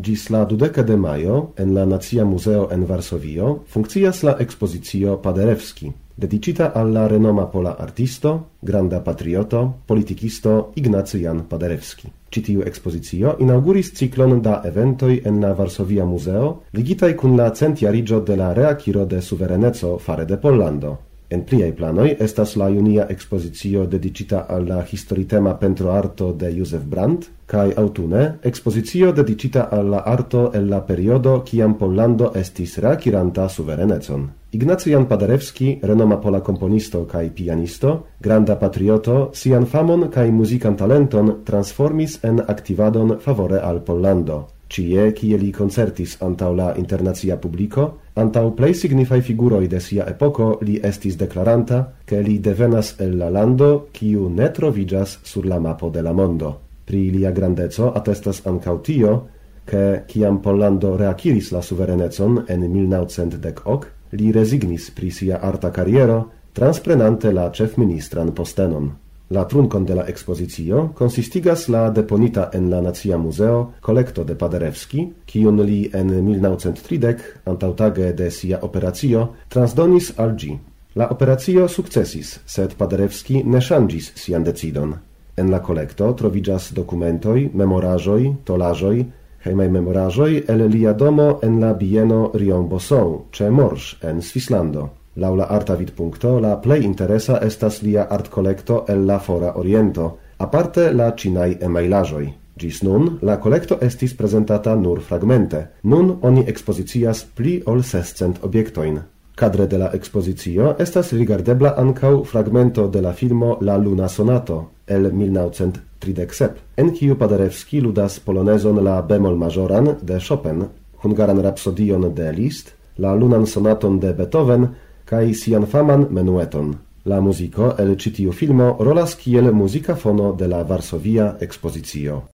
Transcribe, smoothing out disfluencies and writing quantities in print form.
Ĝis la 12 de majo en la Nacia Muzeo en Varsovio funkcias la ekspozicio Paderewski, dedicita al la renoma pola artisto, granda patrioto, politikisto Ignacy Jan Paderewski. Ĉi tiu ekspozicio inauguris ciklon da eventoj en la Varsovia Muzeo ligitaj kun la centjariĝo de la reakiro de suvereneco fare de Pollando. En pliaj planoj estas la junia ekspozicio dedicita al la historitema pentroarto de Josef Brandt kaj aŭtune ekspozicio dedicita al la arto el la periodo kiam Pollando estis reakiranta suverenecon. Ignacy Jan Paderewski, renoma pola komponisto kaj pianisto, granda patrioto, sian famon kaj muzikan talenton transformis en aktivadon favore al Pollando. Ĉie, kie li koncertis antaŭ la internacia publiko, antaŭ plej signifaj figuroj de sia epoko, li estis deklaranta, ke li devenas el la lando, kiu ne troviĝas sur la mapo de la mondo. Pri lia grandeco atestas ankaŭ tio, ke kiam Pollando reakiris la suverenecon en 1910, li rezignis pri sia arta kariero, transprenante la ĉefministran postenon. La trunkon de la ekspozicio konsistigas la deponita en la Nacia Muzeo kolekto de Paderewski, kiun li en 1930, antaŭtage de sia operacio, transdonis al ĝi. La operacio sukcesis, sed Paderewski ne ŝanĝis sian decidon. En la kolekto troviĝas dokumentoj, memoraĵoj, tolaĵoj, hejmaj memoraĵoj el lia domo en la bieno Rion-Bosson ĉe Morges en Svislando. Laŭ la arta vidpunkto, la plej interesa estas lia artkolekto el la Fora Oriento, aparte la ĉinaj emajlaĵoj. Ĝis nun la kolekto estis prezentata nur fragmente. Nun oni ekspozicias pli ol 600 objektojn. Kadre de la ekspozicio estas rigardebla ankaŭ fragmento de la filmo La Luna Sonato el 1937, en kiu Paderewski ludas polonezon la bemol majoran de Chopin, hungaran rapsodion de Liszt, la lunan sonaton de Beethoven kaj sian faman menueton. La muziko el ĉi tiu filmo rolas kiel muzika fono de la Varsovia ekspozicio.